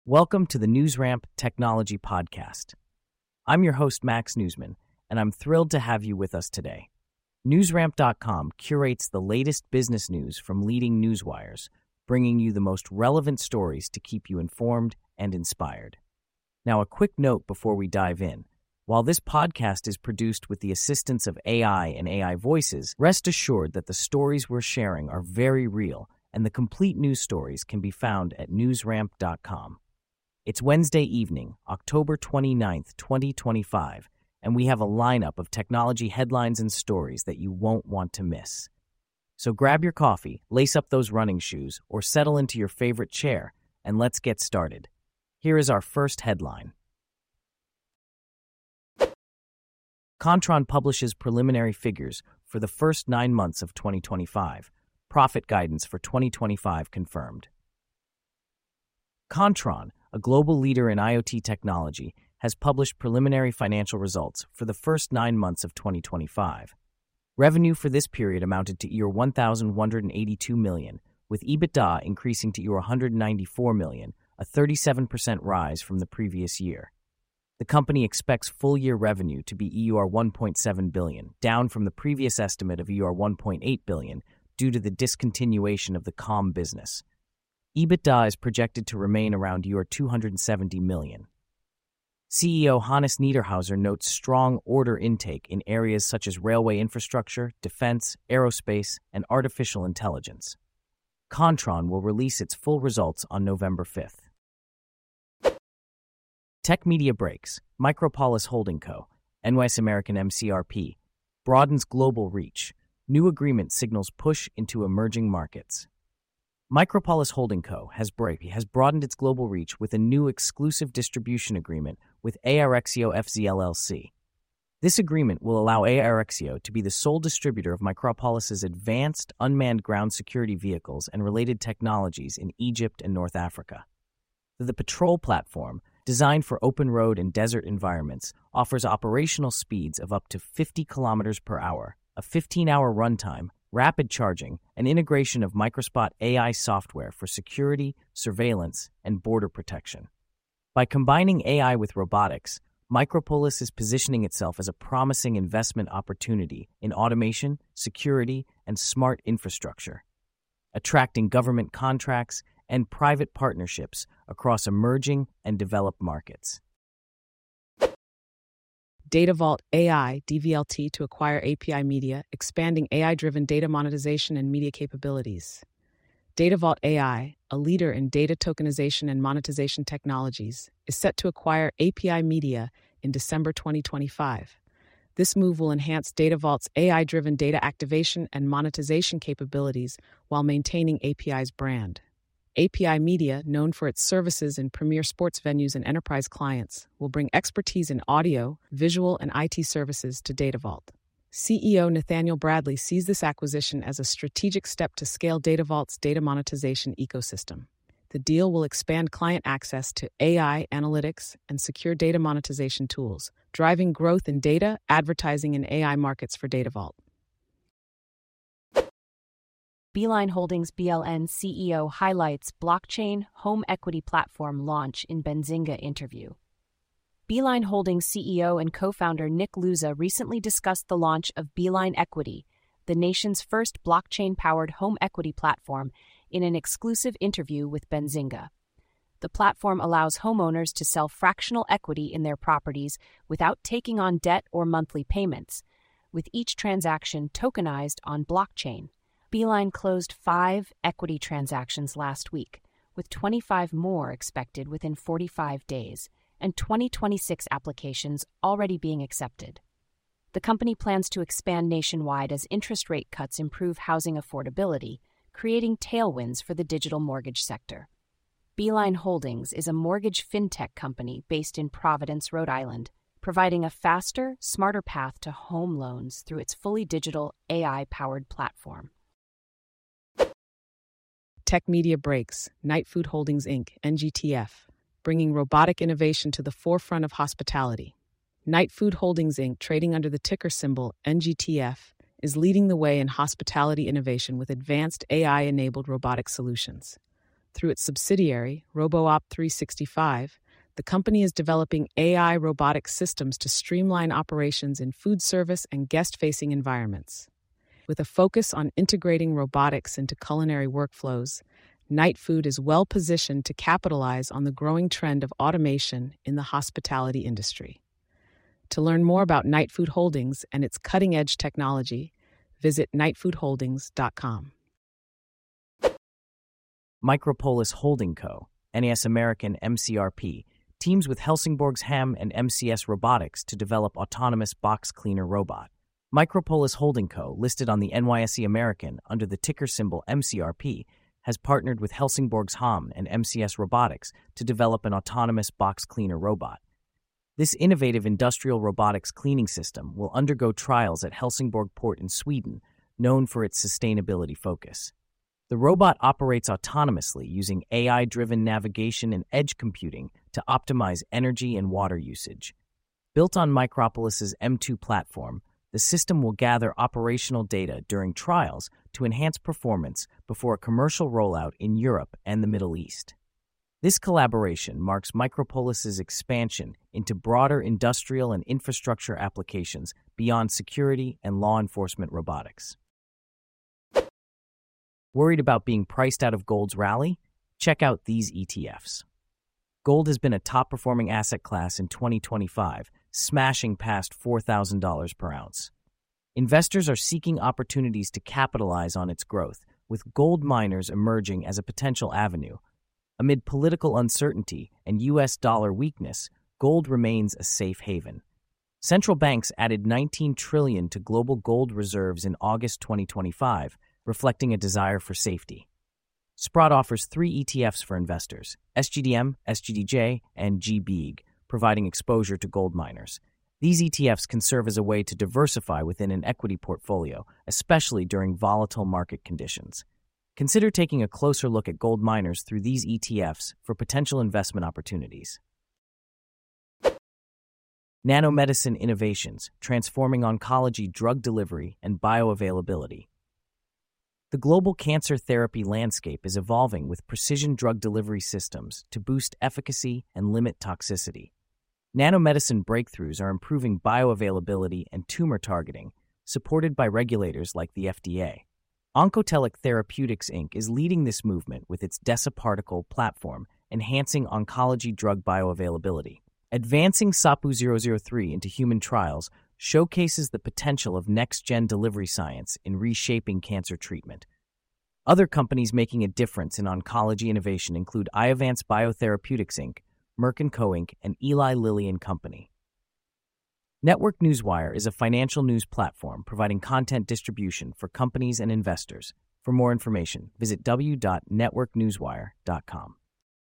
Welcome to the NewsRamp Technology Podcast. I'm your host, Max Newsman, and I'm thrilled to have you with us today. NewsRamp.com curates the latest business news from leading newswires, bringing you the most relevant stories to keep you informed and inspired. Now, a quick note before we dive in. While this podcast is produced with the assistance of AI and AI voices, rest assured that the stories we're sharing are very real, and the complete news stories can be found at NewsRamp.com. It's Wednesday evening, October 29th, 2025, and we have a lineup of technology headlines and stories that you won't want to miss. So grab your coffee, lace up those running shoes, or settle into your favorite chair, and let's get started. Here is our first headline. Kontron publishes preliminary figures for the first 9 months of 2025. Profit guidance for 2025 confirmed. Kontron, a global leader in IoT technology, has published preliminary financial results for the first 9 months of 2025. Revenue for this period amounted to €1,182 million, with EBITDA increasing to €194 million, a 37% rise from the previous year. The company expects full-year revenue to be €1.7 billion, down from the previous estimate of €1.8 billion due to the discontinuation of the COM business. EBITDA is projected to remain around €270 million. CEO Hannes Niederhauser notes strong order intake in areas such as railway infrastructure, defense, aerospace, and artificial intelligence. Kontron will release its full results on November 5th. Tech Media Breaks, Micropolis Holding Co., NYS American MCRP, broadens global reach. New agreement signals push into emerging markets. Micropolis Holding Co. has broadened its global reach with a new exclusive distribution agreement with Aerexio FZ LLC. This agreement will allow Aerexio to be the sole distributor of Micropolis's advanced unmanned ground security vehicles and related technologies in Egypt and North Africa. The Patrol platform, designed for open road and desert environments, offers operational speeds of up to 50 kilometers per hour, a 15-hour runtime, rapid charging, and integration of Microspot AI software for security, surveillance, and border protection. By combining AI with robotics, Micropolis is positioning itself as a promising investment opportunity in automation, security, and smart infrastructure, attracting government contracts and private partnerships across emerging and developed markets. DataVault AI, DVLT, to acquire API Media, expanding AI-driven data monetization and media capabilities. DataVault AI, a leader in data tokenization and monetization technologies, is set to acquire API Media in December 2025. This move will enhance DataVault's AI-driven data activation and monetization capabilities while maintaining API's brand. API Media, known for its services in premier sports venues and enterprise clients, will bring expertise in audio, visual, and IT services to DataVault. CEO Nathaniel Bradley sees this acquisition as a strategic step to scale DataVault's data monetization ecosystem. The deal will expand client access to AI, analytics, and secure data monetization tools, driving growth in data, advertising, and AI markets for DataVault. Beeline Holdings BLN CEO highlights blockchain home equity platform launch in Benzinga interview. Beeline Holdings CEO and co-founder Nick Luza recently discussed the launch of Beeline Equity, the nation's first blockchain-powered home equity platform, in an exclusive interview with Benzinga. The platform allows homeowners to sell fractional equity in their properties without taking on debt or monthly payments, with each transaction tokenized on blockchain. Beeline closed 5 equity transactions last week, with 25 more expected within 45 days, and 2026 applications already being accepted. The company plans to expand nationwide as interest rate cuts improve housing affordability, creating tailwinds for the digital mortgage sector. Beeline Holdings is a mortgage fintech company based in Providence, Rhode Island, providing a faster, smarter path to home loans through its fully digital, AI-powered platform. Tech Media Breaks, Knight Food Holdings Inc., NGTF, bringing robotic innovation to the forefront of hospitality. Knight Food Holdings Inc., trading under the ticker symbol NGTF, is leading the way in hospitality innovation with advanced AI-enabled robotic solutions. Through its subsidiary, RoboOp365, the company is developing AI robotic systems to streamline operations in food service and guest-facing environments. With a focus on integrating robotics into culinary workflows, Knight Food is well positioned to capitalize on the growing trend of automation in the hospitality industry. To learn more about Knight Food Holdings and its cutting-edge technology, visit knightfoodholdings.com. Micropolis Holding Co., NAS American MCRP, teams with Helsingborgs Ham and MCS Robotics to develop autonomous box cleaner robot. Micropolis Holding Co., listed on the NYSE American under the ticker symbol MCRP, has partnered with Helsingborgs Ham and MCS Robotics to develop an autonomous box cleaner robot. This innovative industrial robotics cleaning system will undergo trials at Helsingborg Port in Sweden, known for its sustainability focus. The robot operates autonomously using AI-driven navigation and edge computing to optimize energy and water usage. Built on Micropolis's M2 platform, the system will gather operational data during trials to enhance performance before a commercial rollout in Europe and the Middle East. This collaboration marks Micropolis's expansion into broader industrial and infrastructure applications beyond security and law enforcement robotics. Worried about being priced out of gold's rally? Check out these ETFs. Gold has been a top-performing asset class in 2025, smashing past $4,000 per ounce. Investors are seeking opportunities to capitalize on its growth, with gold miners emerging as a potential avenue. Amid political uncertainty and U.S. dollar weakness, gold remains a safe haven. Central banks added $19 trillion to global gold reserves in August 2025, reflecting a desire for safety. Sprott offers 3 ETFs for investors: SGDM, SGDJ, and GBEAG, providing exposure to gold miners. These ETFs can serve as a way to diversify within an equity portfolio, especially during volatile market conditions. Consider taking a closer look at gold miners through these ETFs for potential investment opportunities. Nanomedicine innovations, transforming oncology drug delivery and bioavailability. The global cancer therapy landscape is evolving with precision drug delivery systems to boost efficacy and limit toxicity. Nanomedicine breakthroughs are improving bioavailability and tumor targeting, supported by regulators like the FDA. Oncotelic Therapeutics Inc. is leading this movement with its DESA platform, enhancing oncology drug bioavailability. Advancing SAPU-003 into human trials showcases the potential of next-gen delivery science in reshaping cancer treatment. Other companies making a difference in oncology innovation include Iovance Biotherapeutics Inc., Merck & Co. Inc., and Eli Lilly and Company. Network Newswire is a financial news platform providing content distribution for companies and investors. For more information, visit w.networknewswire.com.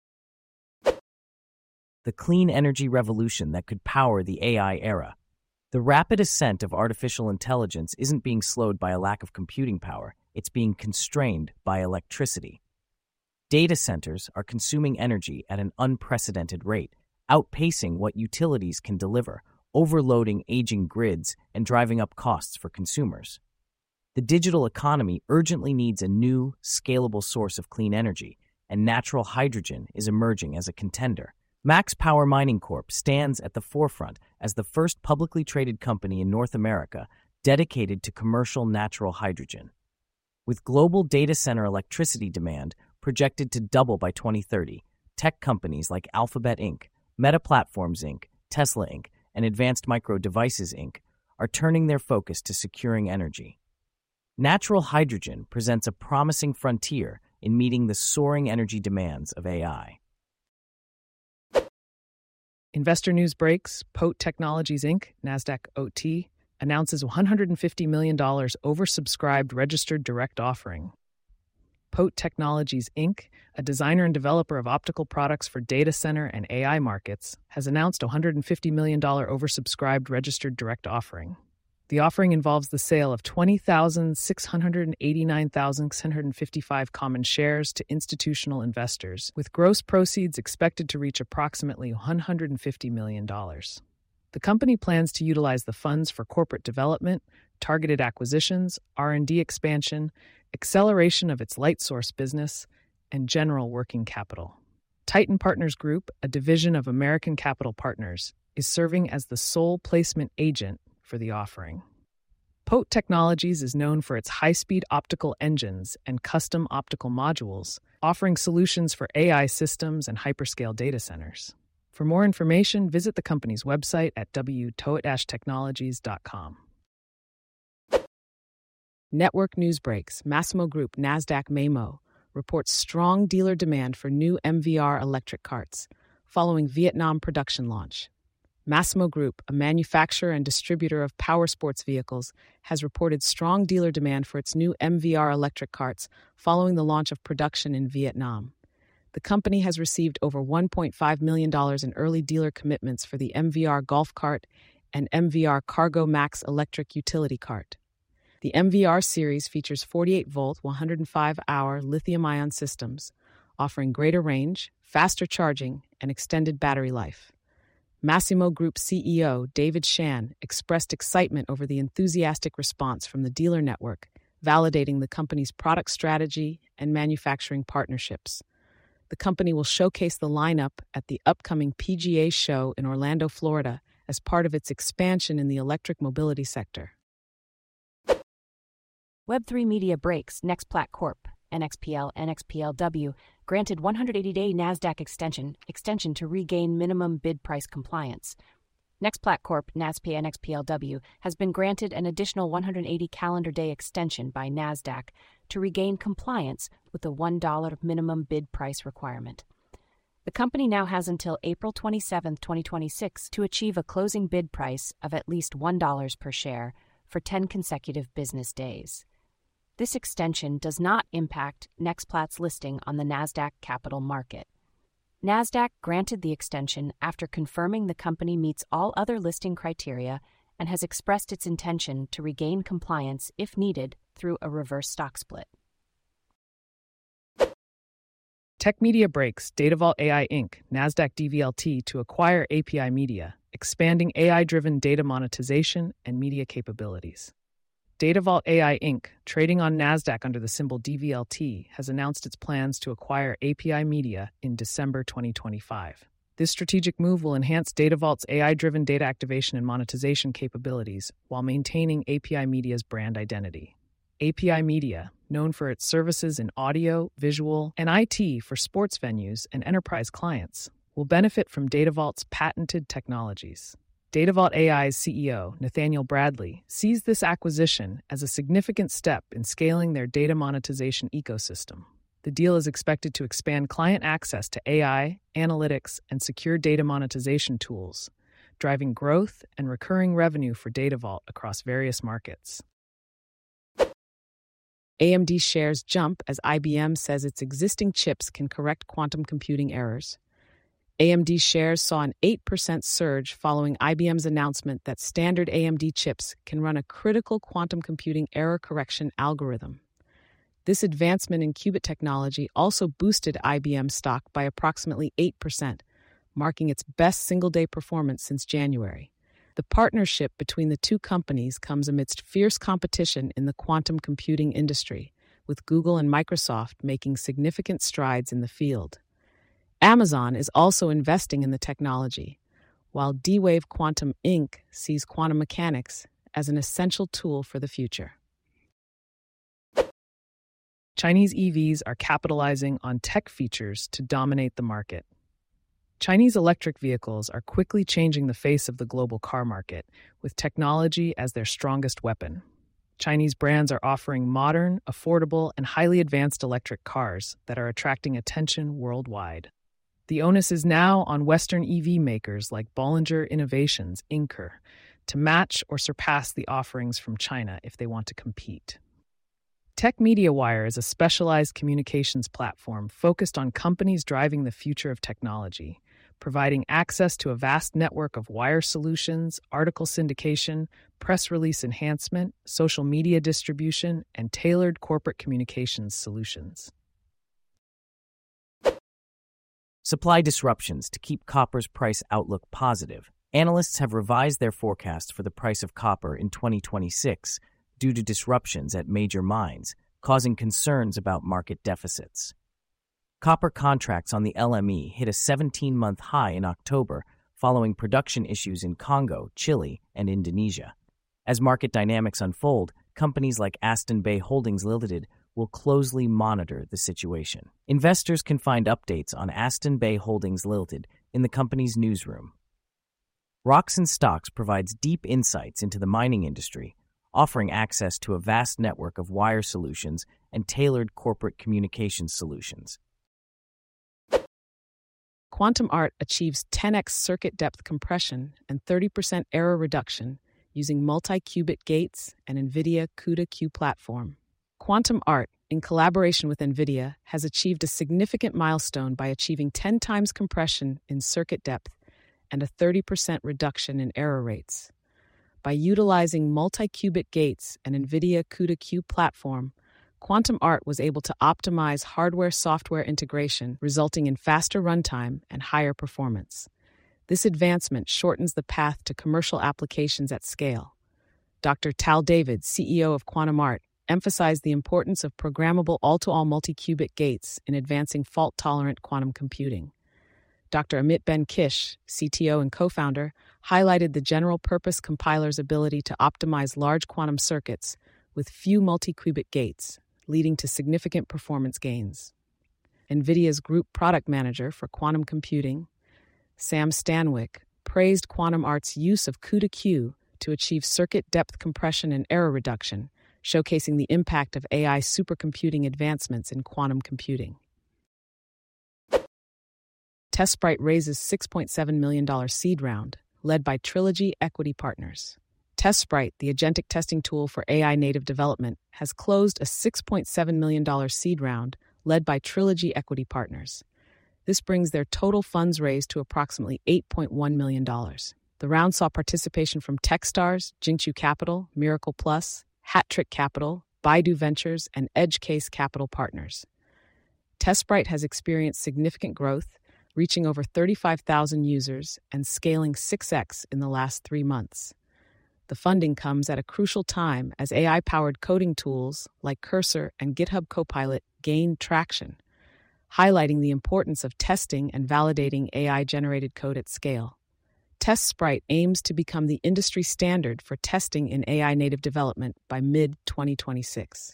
The clean energy revolution that could power the AI era. The rapid ascent of artificial intelligence isn't being slowed by a lack of computing power, it's being constrained by electricity. Data centers are consuming energy at an unprecedented rate, outpacing what utilities can deliver, overloading aging grids and driving up costs for consumers. The digital economy urgently needs a new, scalable source of clean energy, and natural hydrogen is emerging as a contender. Max Power Mining Corp. stands at the forefront as the first publicly traded company in North America dedicated to commercial natural hydrogen. With global data center electricity demand projected to double by 2030, tech companies like Alphabet Inc., Meta Platforms Inc., Tesla Inc., and Advanced Micro Devices Inc. are turning their focus to securing energy. Natural hydrogen presents a promising frontier in meeting the soaring energy demands of AI. Investor news breaks. POTE Technologies Inc., NASDAQ OT, announces $150 million oversubscribed registered direct offering. POTE Technologies Inc., a designer and developer of optical products for data center and AI markets, has announced a $150 million oversubscribed registered direct offering. The offering involves the sale of 20,689,655 common shares to institutional investors, with gross proceeds expected to reach approximately $150 million. The company plans to utilize the funds for corporate development, targeted acquisitions, R&D expansion, acceleration of its LightSource business, and general working capital. Titan Partners Group, a division of American Capital Partners, is serving as the sole placement agent for the offering. POTE Technologies is known for its high-speed optical engines and custom optical modules, offering solutions for AI systems and hyperscale data centers. For more information, visit the company's website at wtote-technologies.com. Network news breaks. Massimo Group Nasdaq Memo reports strong dealer demand for new MVR electric carts following Vietnam production launch. Massimo Group, a manufacturer and distributor of power sports vehicles, has reported strong dealer demand for its new MVR electric carts following the launch of production in Vietnam. The company has received over $1.5 million in early dealer commitments for the MVR Golf Cart and MVR Cargo Max electric utility cart. The MVR series features 48-volt, 105-hour lithium-ion systems, offering greater range, faster charging, and extended battery life. Massimo Group CEO David Shan expressed excitement over the enthusiastic response from the dealer network, validating the company's product strategy and manufacturing partnerships. The company will showcase the lineup at the upcoming PGA show in Orlando, Florida, as part of its expansion in the electric mobility sector. Web3 Media breaks. Nextplat Corp. NXPL, NXPLW, granted 180-day NASDAQ extension to regain minimum bid price compliance. Nextplat Corp. NASP NXPLW has been granted an additional 180 calendar day extension by NASDAQ to regain compliance with the $1 minimum bid price requirement. The company now has until April 27, 2026 to achieve a closing bid price of at least $1 per share for 10 consecutive business days. This extension does not impact Nextplat's listing on the NASDAQ Capital Market. NASDAQ granted the extension after confirming the company meets all other listing criteria and has expressed its intention to regain compliance if needed through a reverse stock split. Tech Media breaks. DataVault AI Inc., NASDAQ DVLT, to acquire API Media, expanding AI-driven data monetization and media capabilities. DataVault AI Inc., trading on NASDAQ under the symbol DVLT, has announced its plans to acquire API Media in December 2025. This strategic move will enhance DataVault's AI-driven data activation and monetization capabilities while maintaining API Media's brand identity. API Media, known for its services in audio, visual, and IT for sports venues and enterprise clients, will benefit from DataVault's patented technologies. DataVault AI's CEO, Nathaniel Bradley, sees this acquisition as a significant step in scaling their data monetization ecosystem. The deal is expected to expand client access to AI, analytics, and secure data monetization tools, driving growth and recurring revenue for DataVault across various markets. AMD shares jump as IBM says its existing chips can correct quantum computing errors. AMD shares saw an 8% surge following IBM's announcement that standard AMD chips can run a critical quantum computing error correction algorithm. This advancement in qubit technology also boosted IBM stock by approximately 8%, marking its best single-day performance since January. The partnership between the two companies comes amidst fierce competition in the quantum computing industry, with Google and Microsoft making significant strides in the field. Amazon is also investing in the technology, while D-Wave Quantum Inc. sees quantum mechanics as an essential tool for the future. Chinese EVs are capitalizing on tech features to dominate the market. Chinese electric vehicles are quickly changing the face of the global car market, with technology as their strongest weapon. Chinese brands are offering modern, affordable, and highly advanced electric cars that are attracting attention worldwide. The onus is now on Western EV makers like Bollinger Innovations, Inc., to match or surpass the offerings from China if they want to compete. Tech MediaWire is a specialized communications platform focused on companies driving the future of technology, providing access to a vast network of wire solutions, article syndication, press release enhancement, social media distribution, and tailored corporate communications solutions. Supply disruptions to keep copper's price outlook positive. Analysts have revised their forecast for the price of copper in 2026 due to disruptions at major mines, causing concerns about market deficits. Copper contracts on the LME hit a 17-month high in October following production issues in Congo, Chile, and Indonesia. As market dynamics unfold, companies like Aston Bay Holdings Limited will closely monitor the situation. Investors can find updates on Aston Bay Holdings Limited in the company's newsroom. Roxen Stocks provides deep insights into the mining industry, offering access to a vast network of wire solutions and tailored corporate communications solutions. Quantum Art achieves 10x circuit depth compression and 30% error reduction using multi-qubit gates and NVIDIA CUDA-Q platform. Quantum Art, in collaboration with NVIDIA, has achieved a significant milestone by achieving 10 times compression in circuit depth and a 30% reduction in error rates. By utilizing multi-qubit gates and NVIDIA CUDA-Q platform, Quantum Art was able to optimize hardware-software integration, resulting in faster runtime and higher performance. This advancement shortens the path to commercial applications at scale. Dr. Tal David, CEO of Quantum Art, emphasized the importance of programmable all-to-all multi-qubit gates in advancing fault-tolerant quantum computing. Dr. Amit Ben-Kish, CTO and co-founder, highlighted the general-purpose compiler's ability to optimize large quantum circuits with few multi-qubit gates, leading to significant performance gains. NVIDIA's group product manager for quantum computing, Sam Stanwyck, praised Quantum Art's use of CUDA-Q to achieve circuit depth compression and error reduction, showcasing the impact of AI supercomputing advancements in quantum computing. TestSprite raises $6.7 million seed round, led by Trilogy Equity Partners. TestSprite, the agentic testing tool for AI-native development, has closed a $6.7 million seed round, led by Trilogy Equity Partners. This brings their total funds raised to approximately $8.1 million. The round saw participation from Techstars, Jinchu Capital, Miracle Plus, Hat-Trick Capital, Baidu Ventures, and EdgeCase Capital Partners. TestSprite has experienced significant growth, reaching over 35,000 users and scaling 6x in the last 3 months. The funding comes at a crucial time as AI-powered coding tools like Cursor and GitHub Copilot gain traction, highlighting the importance of testing and validating AI-generated code at scale. TestSprite aims to become the industry standard for testing in AI-native development by mid-2026.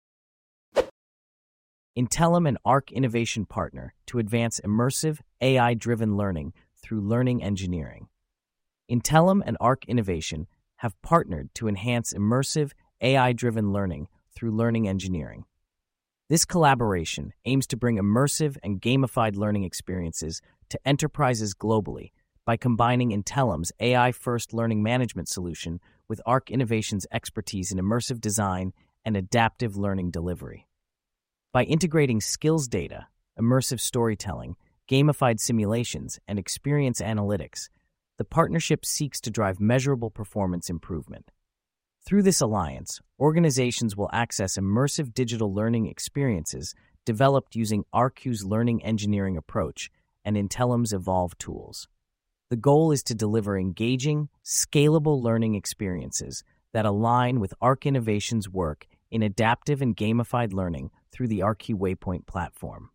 Intellum and ARC Innovation partner to advance immersive, AI-driven learning through learning engineering. Intellum and ARC Innovation have partnered to enhance immersive, AI-driven learning through learning engineering. This collaboration aims to bring immersive and gamified learning experiences to enterprises globally by combining Intellum's AI-first learning management solution with ARC Innovation's expertise in immersive design and adaptive learning delivery. By integrating skills data, immersive storytelling, gamified simulations, and experience analytics, the partnership seeks to drive measurable performance improvement. Through this alliance, organizations will access immersive digital learning experiences developed using ARQ's learning engineering approach and Intellum's Evolve tools. The goal is to deliver engaging, scalable learning experiences that align with ARC Innovation's work in adaptive and gamified learning through the ARQ Waypoint platform.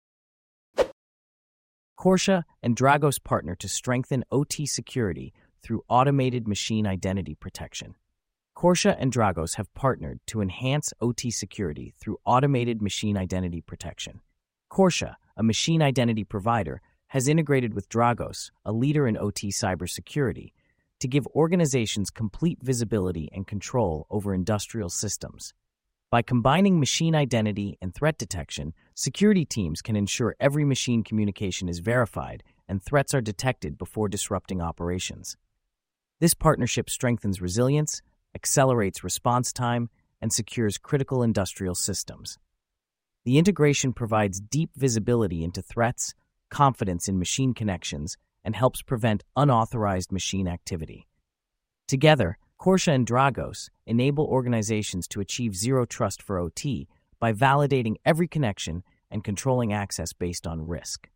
Corsia and Dragos partner to strengthen OT security through automated machine identity protection. Corsia and Dragos have partnered to enhance OT security through automated machine identity protection. Corsia, a machine identity provider, has integrated with Dragos, a leader in OT cybersecurity, to give organizations complete visibility and control over industrial systems. By combining machine identity and threat detection, security teams can ensure every machine communication is verified and threats are detected before disrupting operations. This partnership strengthens resilience, accelerates response time, and secures critical industrial systems. The integration provides deep visibility into threats, confidence in machine connections, and helps prevent unauthorized machine activity. Together, Corsia and Dragos enable organizations to achieve zero trust for OT by validating every connection and controlling access based on risk.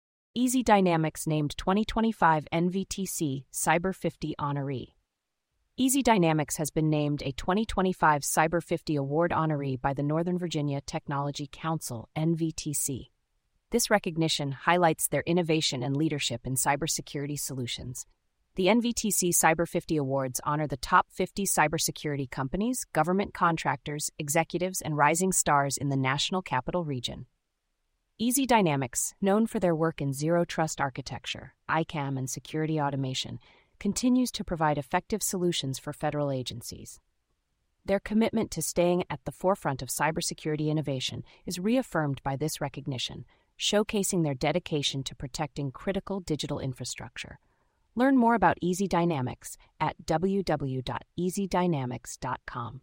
Easy Dynamics named 2025 NVTC Cyber 50 honoree. Easy Dynamics has been named a 2025 Cyber 50 Award honoree by the Northern Virginia Technology Council, NVTC. This recognition highlights their innovation and leadership in cybersecurity solutions. The NVTC Cyber 50 Awards honor the top 50 cybersecurity companies, government contractors, executives, and rising stars in the National Capital Region. Easy Dynamics, known for their work in zero trust architecture, ICAM, and security automation, continues to provide effective solutions for federal agencies. Their commitment to staying at the forefront of cybersecurity innovation is reaffirmed by this recognition, showcasing their dedication to protecting critical digital infrastructure. Learn more about Easy Dynamics at www.easydynamics.com.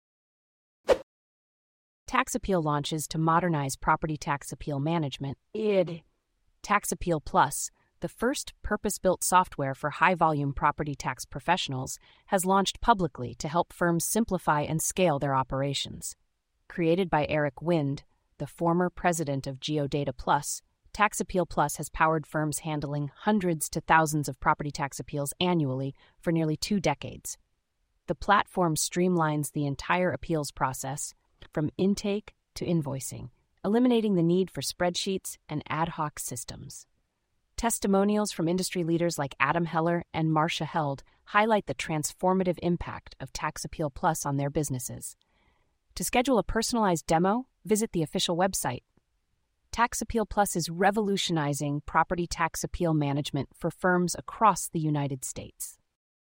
Tax Appeal launches to modernize property tax appeal management. Tax Appeal Plus, the first purpose-built software for high-volume property tax professionals, has launched publicly to help firms simplify and scale their operations. Created by Eric Wind, the former president of Geodata Plus, Tax Appeal Plus has powered firms handling hundreds to thousands of property tax appeals annually for nearly 2 decades. The platform streamlines the entire appeals process, from intake to invoicing, eliminating the need for spreadsheets and ad hoc systems. Testimonials from industry leaders like Adam Heller and Marcia Held highlight the transformative impact of Tax Appeal Plus on their businesses. To schedule a personalized demo, visit the official website. Tax Appeal Plus is revolutionizing property tax appeal management for firms across the United States.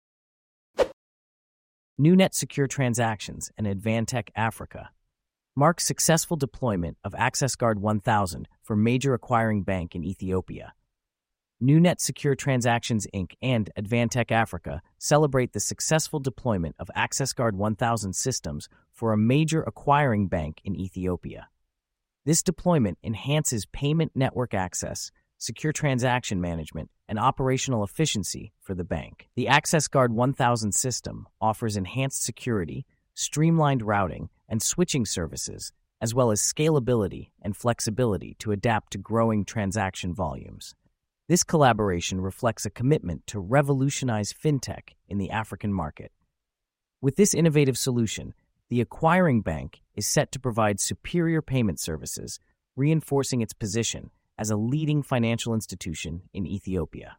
NewNet Secure Transactions and Advantech Africa marks successful deployment of AccessGuard 1000 for major acquiring bank in Ethiopia. NewNet Secure Transactions Inc. and Advantech Africa celebrate the successful deployment of AccessGuard 1000 systems for a major acquiring bank in Ethiopia. This deployment enhances payment network access, secure transaction management, and operational efficiency for the bank. The AccessGuard 1000 system offers enhanced security, streamlined routing, and switching services, as well as scalability and flexibility to adapt to growing transaction volumes. This collaboration reflects a commitment to revolutionize fintech in the African market. With this innovative solution, the acquiring bank is set to provide superior payment services, reinforcing its position as a leading financial institution in Ethiopia.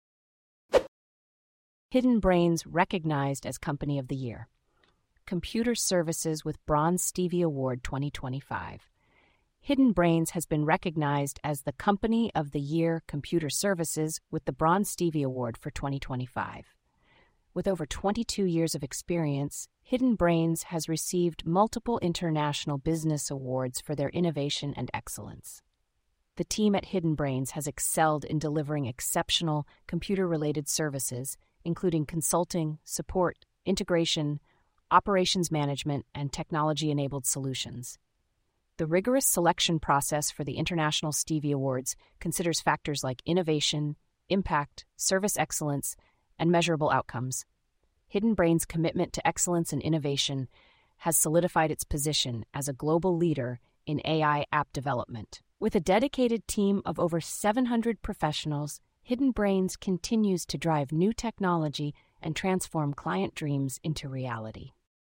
Hidden Brains recognized as Company of the Year. Computer Services with Bronze Stevie Award 2025. Hidden Brains has been recognized as the Company of the Year Computer Services with the Bronze Stevie Award for 2025. With over 22 years of experience, Hidden Brains has received multiple international business awards for their innovation and excellence. The team at Hidden Brains has excelled in delivering exceptional computer-related services, including consulting, support, integration, operations management, and technology-enabled solutions. The rigorous selection process for the International Stevie Awards considers factors like innovation, impact, service excellence, and measurable outcomes. Hidden Brains' commitment to excellence and innovation has solidified its position as a global leader in AI app development. With a dedicated team of over 700 professionals, Hidden Brains continues to drive new technology and transform client dreams into reality.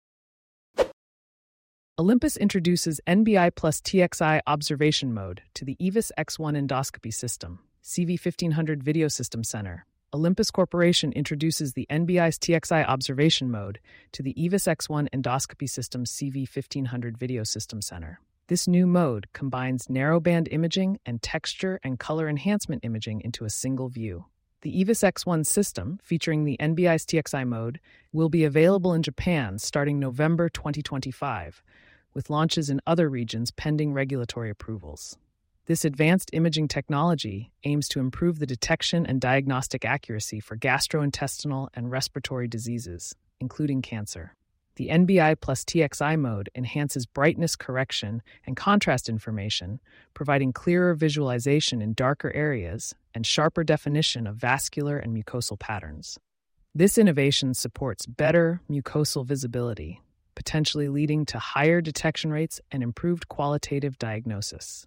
Olympus introduces NBI plus TXI observation mode to the EVIS X1 endoscopy system, CV1500 Video System Center. Olympus Corporation introduces the NBI's TXI observation mode to the EVIS X1 endoscopy system CV1500 Video System Center. This new mode combines narrowband imaging and texture and color enhancement imaging into a single view. The EVIS X1 system, featuring the NBI's TXI mode, will be available in Japan starting November 2025, with launches in other regions pending regulatory approvals. This advanced imaging technology aims to improve the detection and diagnostic accuracy for gastrointestinal and respiratory diseases, including cancer. The NBI plus TXI mode enhances brightness correction and contrast information, providing clearer visualization in darker areas and sharper definition of vascular and mucosal patterns. This innovation supports better mucosal visibility, potentially leading to higher detection rates and improved qualitative diagnosis.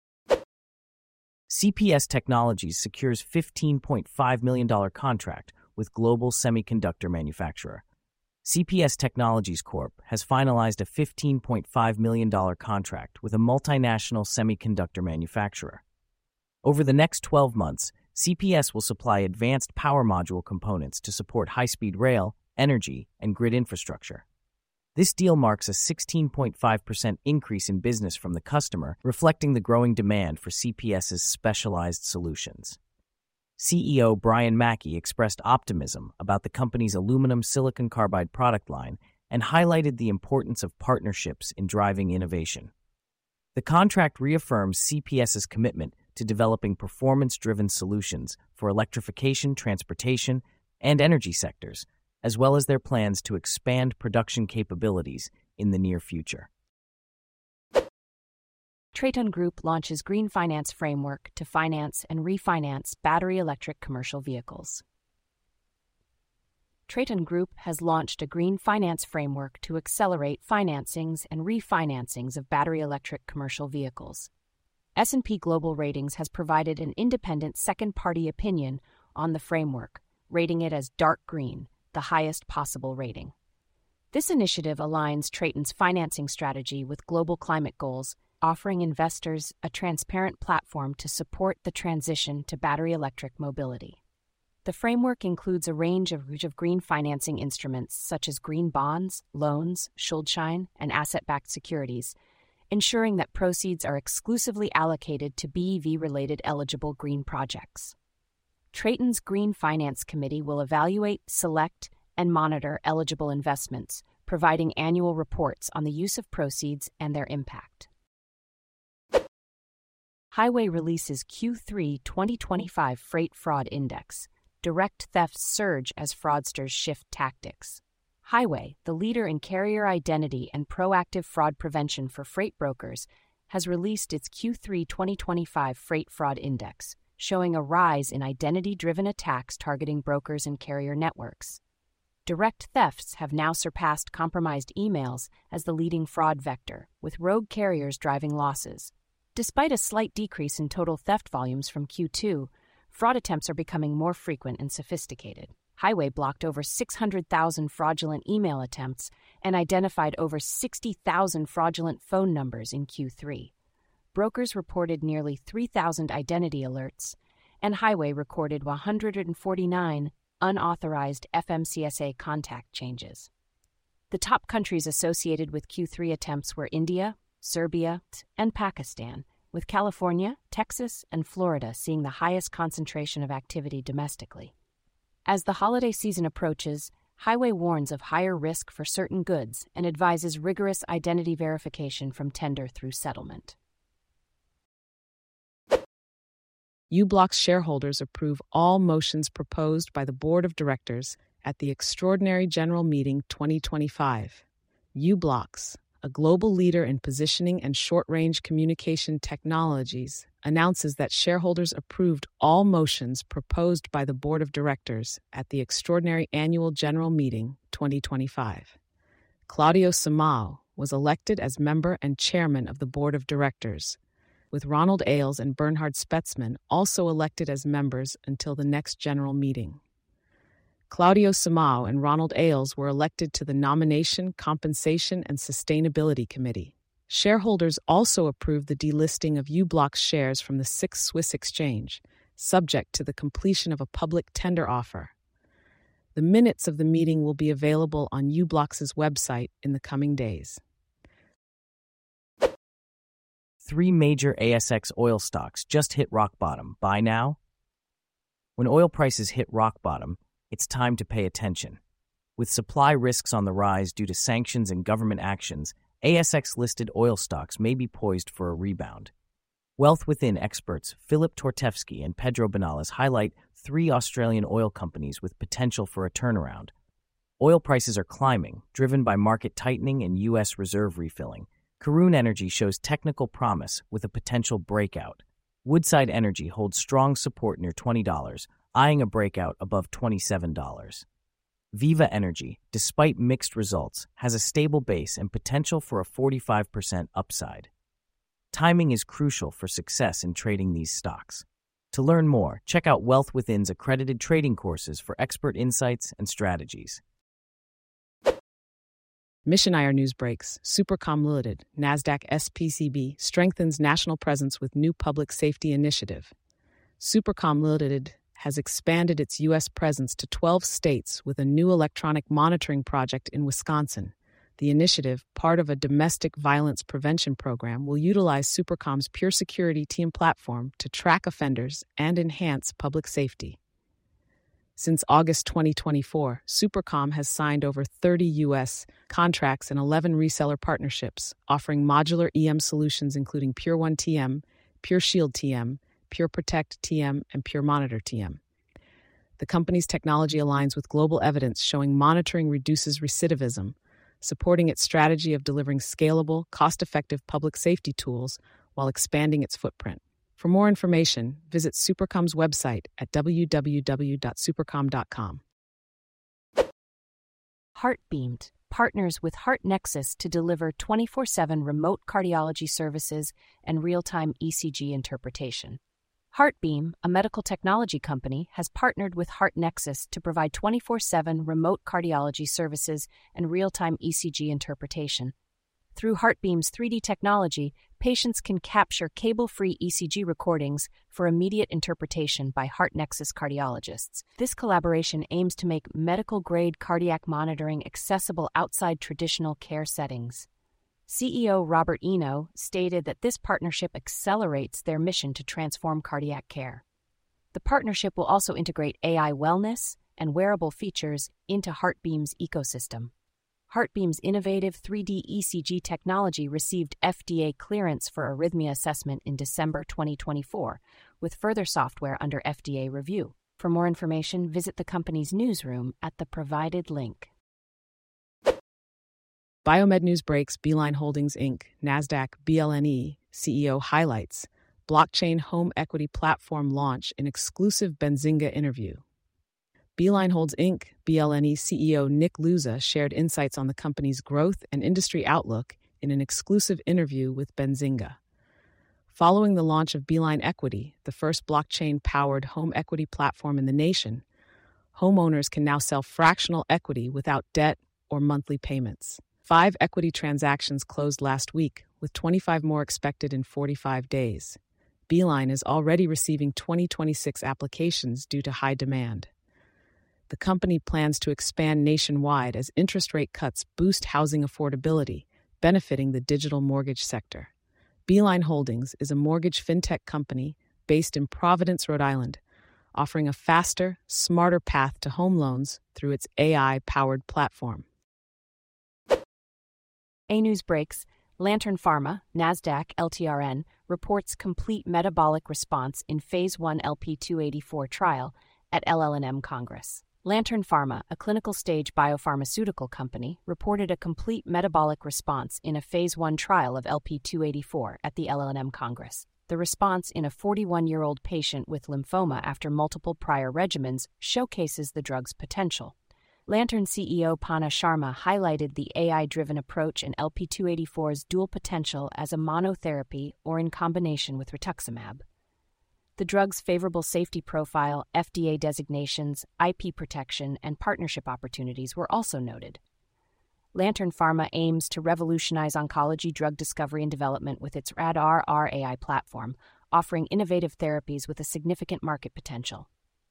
CPS Technologies secures $15.5 million contract with global semiconductor manufacturer. CPS Technologies Corp. has finalized a $15.5 million contract with a multinational semiconductor manufacturer. Over the next 12 months, CPS will supply advanced power module components to support high-speed rail, energy, and grid infrastructure. This deal marks a 16.5% increase in business from the customer, reflecting the growing demand for CPS's specialized solutions. CEO Brian Mackey expressed optimism about the company's aluminum silicon carbide product line and highlighted the importance of partnerships in driving innovation. The contract reaffirms CPS's commitment to developing performance-driven solutions for electrification, transportation, and energy sectors, as well as their plans to expand production capabilities in the near future. Traton Group launches Green Finance Framework to finance and refinance battery electric commercial vehicles. Traton Group has launched a Green Finance Framework to accelerate financings and refinancings of battery electric commercial vehicles. S&P Global Ratings has provided an independent second-party opinion on the framework, rating it as dark green, the highest possible rating. This initiative aligns Traton's financing strategy with global climate goals, offering investors a transparent platform to support the transition to battery electric mobility. The framework includes a range of green financing instruments such as green bonds, loans, Schuldschein, and asset-backed securities, ensuring that proceeds are exclusively allocated to BEV-related eligible green projects. Traton's Green Finance Committee will evaluate, select, and monitor eligible investments, providing annual reports on the use of proceeds and their impact. Highway releases Q3 2025 Freight Fraud Index. Direct thefts surge as fraudsters shift tactics. Highway, the leader in carrier identity and proactive fraud prevention for freight brokers, has released its Q3 2025 Freight Fraud Index, showing a rise in identity-driven attacks targeting brokers and carrier networks. Direct thefts have now surpassed compromised emails as the leading fraud vector, with rogue carriers driving losses. Despite a slight decrease in total theft volumes from Q2, fraud attempts are becoming more frequent and sophisticated. Highway blocked over 600,000 fraudulent email attempts and identified over 60,000 fraudulent phone numbers in Q3. Brokers reported nearly 3,000 identity alerts, and Highway recorded 149 unauthorized FMCSA contact changes. The top countries associated with Q3 attempts were India, Serbia, and Pakistan, with California, Texas, and Florida seeing the highest concentration of activity domestically. As the holiday season approaches, Highway warns of higher risk for certain goods and advises rigorous identity verification from tender through settlement. uBlock's shareholders approve all motions proposed by the Board of Directors at the Extraordinary General Meeting 2025. uBlocks, a global leader in positioning and short-range communication technologies, announces that shareholders approved all motions proposed by the Board of Directors at the Extraordinary Annual General Meeting 2025. Claudio Simão was elected as member and chairman of the Board of Directors, with Ronald Ailes and Bernhard Spetzman also elected as members until the next general meeting. Claudio Simão and Ronald Ailes were elected to the Nomination, Compensation, and Sustainability Committee. Shareholders also approved the delisting of uBlock's shares from the SIX Swiss Exchange, subject to the completion of a public tender offer. The minutes of the meeting will be available on uBlock's website in the coming days. 3 major ASX oil stocks just hit rock bottom. Buy now? When oil prices hit rock bottom, it's time to pay attention. With supply risks on the rise due to sanctions and government actions, ASX-listed oil stocks may be poised for a rebound. Wealth Within experts Philip Tortevsky and Pedro Benales highlight 3 Australian oil companies with potential for a turnaround. Oil prices are climbing, driven by market tightening and U.S. reserve refilling. Karoon Energy shows technical promise with a potential breakout. Woodside Energy holds strong support near $20, eyeing a breakout above $27. Viva Energy, despite mixed results, has a stable base and potential for a 45% upside. Timing is crucial for success in trading these stocks. To learn more, check out Wealth Within's accredited trading courses for expert insights and strategies. Mission IR News Breaks. Supercom Limited, NASDAQ SPCB, strengthens national presence with new public safety initiative. Supercom Limited has expanded its U.S. presence to 12 states with a new electronic monitoring project in Wisconsin. The initiative, part of a domestic violence prevention program, will utilize Supercom's Pure Security Team platform to track offenders and enhance public safety. Since August 2024, Supercom has signed over 30 U.S. contracts and 11 reseller partnerships, offering modular EM solutions including Pure One TM, Pure Shield TM, Pure Protect TM, and Pure Monitor TM. The company's technology aligns with global evidence showing monitoring reduces recidivism, supporting its strategy of delivering scalable, cost-effective public safety tools while expanding its footprint. For more information, visit Supercom's website at www.supercom.com. HeartBeam partners with HeartNexus to deliver 24/7 remote cardiology services and real-time ECG interpretation. HeartBeam, a medical technology company, has partnered with HeartNexus to provide 24/7 remote cardiology services and real-time ECG interpretation. Through HeartBeam's 3D technology, patients can capture cable-free ECG recordings for immediate interpretation by HeartNexus cardiologists. This collaboration aims to make medical-grade cardiac monitoring accessible outside traditional care settings. CEO Robert Eno stated that this partnership accelerates their mission to transform cardiac care. The partnership will also integrate AI wellness and wearable features into HeartBeam's ecosystem. HeartBeam's innovative 3D ECG technology received FDA clearance for arrhythmia assessment in December 2024, with further software under FDA review. For more information, visit the company's newsroom at the provided link. Biomed News Breaks. Beeline Holdings, Inc., NASDAQ BLNE, CEO highlights blockchain home equity platform launch in exclusive Benzinga interview. Beeline Holds, Inc., BLNE CEO Nick Luza shared insights on the company's growth and industry outlook in an exclusive interview with Benzinga. Following the launch of Beeline Equity, the first blockchain-powered home equity platform in the nation, homeowners can now sell fractional equity without debt or monthly payments. 5 equity transactions closed last week, with 25 more expected in 45 days. Beeline is already receiving 2026 applications due to high demand. The company plans to expand nationwide as interest rate cuts boost housing affordability, benefiting the digital mortgage sector. Beeline Holdings is a mortgage fintech company based in Providence, Rhode Island, offering a faster, smarter path to home loans through its AI-powered platform. A News Breaks. Lantern Pharma, NASDAQ LTRN, reports complete metabolic response in Phase 1 LP284 trial at LLNM Congress. Lantern Pharma, a clinical-stage biopharmaceutical company, reported a complete metabolic response in a Phase 1 trial of LP284 at the LLNM Congress. The response in a 41-year-old patient with lymphoma after multiple prior regimens showcases the drug's potential. Lantern CEO Panna Sharma highlighted the AI-driven approach and LP284's dual potential as a monotherapy or in combination with rituximab. The drug's favorable safety profile, FDA designations, IP protection, and partnership opportunities were also noted. Lantern Pharma aims to revolutionize oncology drug discovery and development with its RAD-RR AI platform, offering innovative therapies with a significant market potential.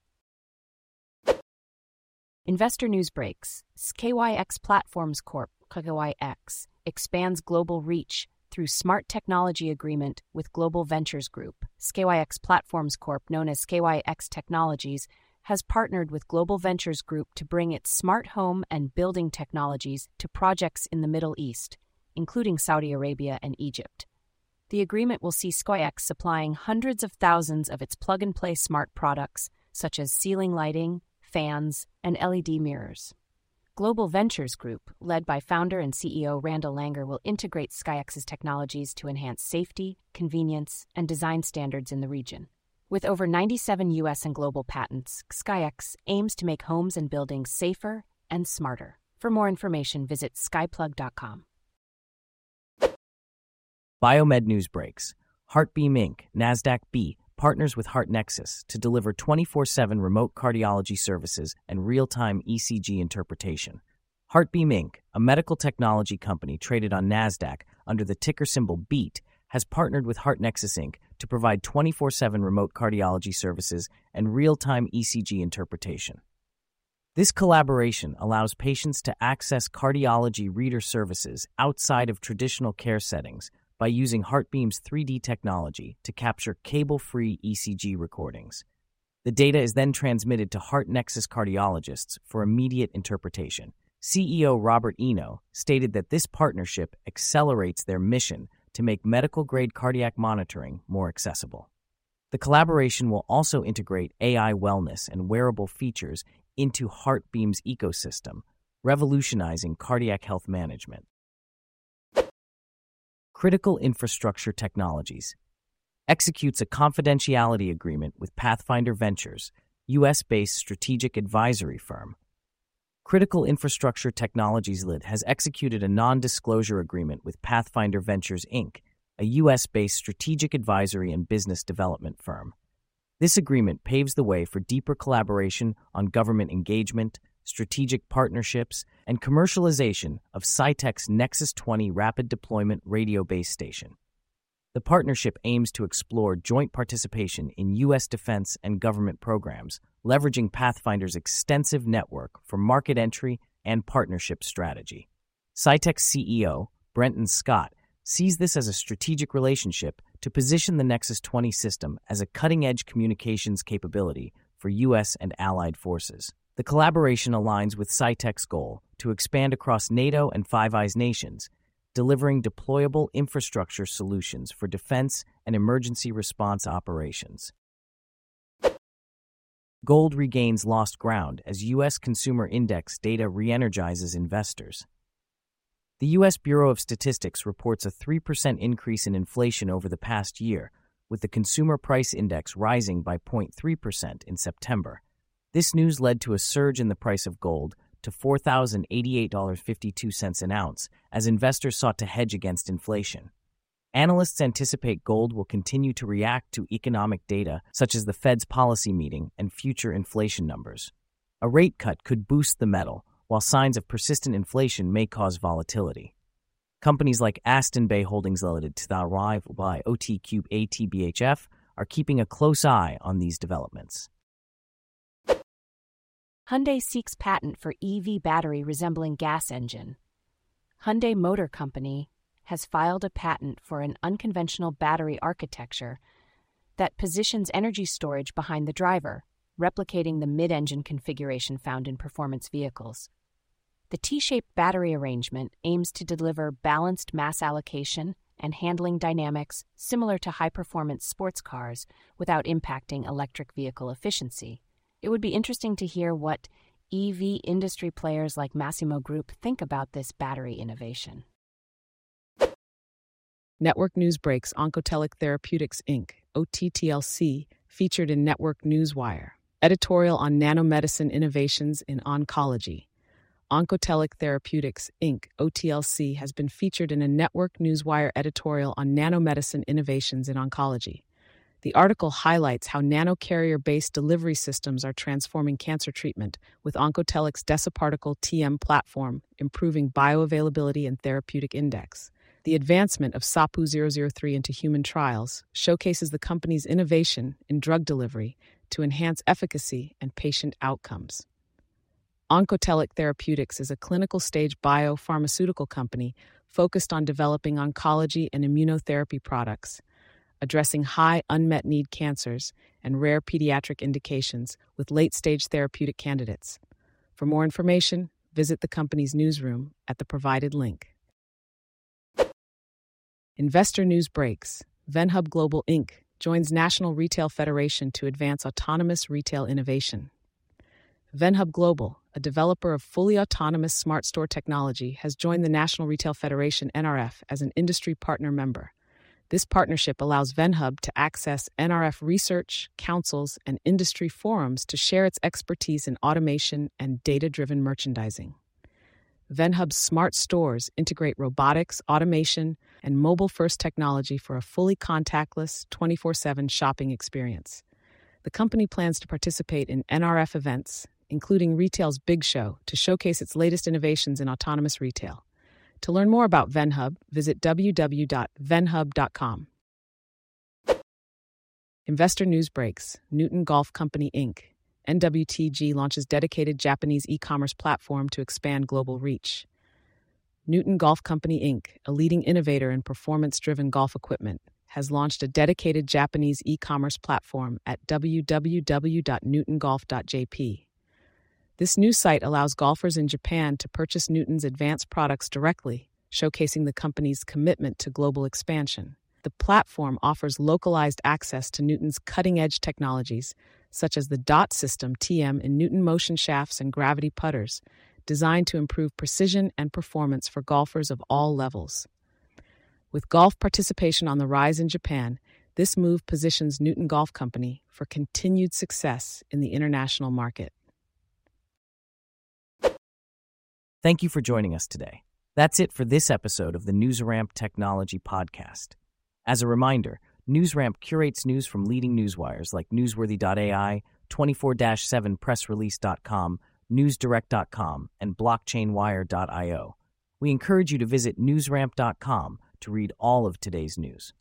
Investor News Breaks. SKYX Platforms Corp. (KYX) expands global reach through smart technology agreement with Global Ventures Group. SKYX Platforms Corp., known as SKYX Technologies, has partnered with Global Ventures Group to bring its smart home and building technologies to projects in the Middle East, including Saudi Arabia and Egypt. The agreement will see SKYX supplying hundreds of thousands of its plug-and-play smart products, such as ceiling lighting, fans, and LED mirrors. Global Ventures Group, led by founder and CEO Randall Langer, will integrate SKYX's technologies to enhance safety, convenience, and design standards in the region. With over 97 U.S. and global patents, SKYX aims to make homes and buildings safer and smarter. For more information, visit skyplug.com. Biomed News Breaks. HeartBeam Inc., NASDAQ B, partners with HeartNexus to deliver 24/7 remote cardiology services and real-time ECG interpretation. HeartBeam Inc., a medical technology company traded on NASDAQ under the ticker symbol BEAT, has partnered with HeartNexus Inc. to provide 24/7 remote cardiology services and real-time ECG interpretation. This collaboration allows patients to access cardiology reader services outside of traditional care settings by using HeartBeam's 3D technology to capture cable-free ECG recordings. The data is then transmitted to HeartNexus cardiologists for immediate interpretation. CEO Robert Eno stated that this partnership accelerates their mission to make medical-grade cardiac monitoring more accessible. The collaboration will also integrate AI wellness and wearable features into HeartBeam's ecosystem, revolutionizing cardiac health management. Critical Infrastructure Technologies executes a confidentiality agreement with Pathfinder Ventures, U.S.-based strategic advisory firm. Critical Infrastructure Technologies Ltd. has executed a non-disclosure agreement with Pathfinder Ventures, Inc., a U.S.-based strategic advisory and business development firm. This agreement paves the way for deeper collaboration on government engagement, strategic partnerships, and commercialization of Scitech's Nexus 20 rapid deployment radio base station. The partnership aims to explore joint participation in U.S. defense and government programs, leveraging Pathfinder's extensive network for market entry and partnership strategy. Scitech's CEO, Brenton Scott, sees this as a strategic relationship to position the Nexus 20 system as a cutting-edge communications capability for U.S. and allied forces. The collaboration aligns with Scitech's goal to expand across NATO and Five Eyes nations, delivering deployable infrastructure solutions for defense and emergency response operations. Gold regains lost ground as U.S. Consumer Index data re-energizes investors. The U.S. Bureau of Statistics reports a 3% increase in inflation over the past year, with the Consumer Price Index rising by 0.3% in September. This news led to a surge in the price of gold to $4,088.52 an ounce as investors sought to hedge against inflation. Analysts anticipate gold will continue to react to economic data such as the Fed's policy meeting and future inflation numbers. A rate cut could boost the metal, while signs of persistent inflation may cause volatility. Companies like Aston Bay Holdings Limited, derived by OTCube ATBHF, are keeping a close eye on these developments. Hyundai seeks patent for EV battery resembling gas engine. Hyundai Motor Company has filed a patent for an unconventional battery architecture that positions energy storage behind the driver, replicating the mid-engine configuration found in performance vehicles. The T-shaped battery arrangement aims to deliver balanced mass allocation and handling dynamics similar to high-performance sports cars without impacting electric vehicle efficiency. It would be interesting to hear what EV industry players like Massimo Group think about this battery innovation. Network News Breaks Oncotelic Therapeutics Inc., OTTLC, featured in Network Newswire. Editorial on nanomedicine innovations in oncology. Oncotelic Therapeutics Inc., OTLC, has been featured in a Network Newswire editorial on nanomedicine innovations in oncology. The article highlights how nanocarrier-based delivery systems are transforming cancer treatment, with Oncotelic's Deciparticle TM platform improving bioavailability and therapeutic index. The advancement of SAPU-003 into human trials showcases the company's innovation in drug delivery to enhance efficacy and patient outcomes. Oncotelic Therapeutics is a clinical-stage biopharmaceutical company focused on developing oncology and immunotherapy products, addressing high unmet need cancers and rare pediatric indications with late-stage therapeutic candidates. For more information, visit the company's newsroom at the provided link. Investor News Breaks. Venhub Global Inc. joins National Retail Federation to advance autonomous retail innovation. Venhub Global, a developer of fully autonomous smart store technology, has joined the National Retail Federation NRF as an industry partner member. This partnership allows Venhub to access NRF research, councils, and industry forums to share its expertise in automation and data-driven merchandising. VenHub's smart stores integrate robotics, automation, and mobile-first technology for a fully contactless, 24/7 shopping experience. The company plans to participate in NRF events, including Retail's Big Show, to showcase its latest innovations in autonomous retail. To learn more about VenHub, visit www.venhub.com. Investor news breaks. Newton Golf Company, Inc. NWTG launches dedicated Japanese e-commerce platform to expand global reach. Newton Golf Company, Inc., a leading innovator in performance-driven golf equipment, has launched a dedicated Japanese e-commerce platform at www.newtongolf.jp. This new site allows golfers in Japan to purchase Newton's advanced products directly, showcasing the company's commitment to global expansion. The platform offers localized access to Newton's cutting-edge technologies, such as the DOT system TM in Newton motion shafts and gravity putters, designed to improve precision and performance for golfers of all levels. With golf participation on the rise in Japan, this move positions Newton Golf Company for continued success in the international market. Thank you for joining us today. That's it for this episode of the NewsRamp Technology Podcast. As a reminder, NewsRamp curates news from leading newswires like Newsworthy.ai, 24/7pressrelease.com, NewsDirect.com, and BlockchainWire.io. We encourage you to visit newsramp.com to read all of today's news.